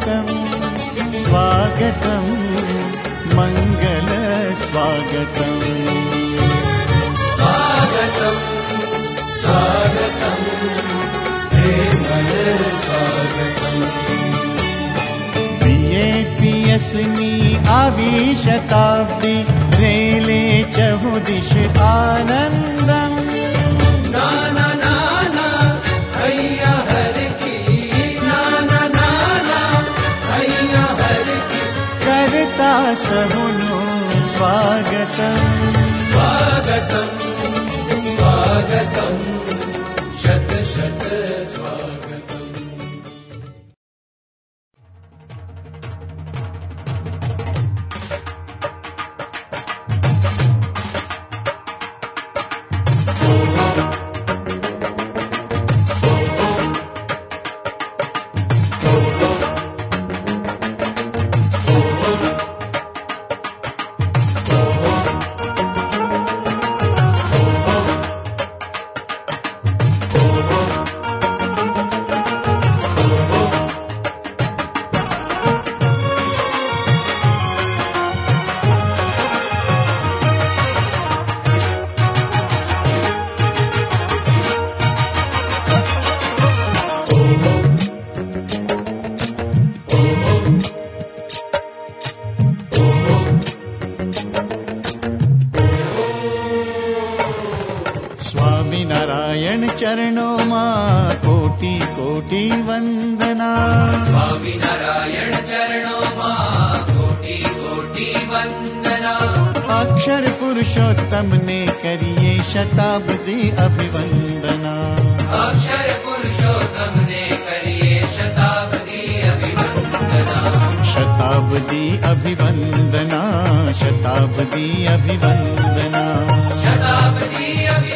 स्वागतम् स्वागतम् मंगल स्वागतम् स्वागतम् स्वागतम् प्रेमल स्वागतम् विएपीएसनी आवी शताब्दी रेले चहुदिश आनंदम् नाना नाना हैया हर की नाना नाना हैया हर की करता सहुनो स्वागतम् स्वागतम् स्वागतम् शत शत स्वागतम् स्वामिनारायण चरणों मां कोटि कोटि वंदना स्वामिनारायण चरणों मां कोटि कोटि वंदना अक्षर पुरुषोत्तम ने करिए शताब्दी अभिवंदना अक्षर पुरुषोत्तम ने करिए शताब्दी अभिवंदना शताब्दी अभिवंदना शताब्दी अभिवंदना शताब्दी अभिवंदना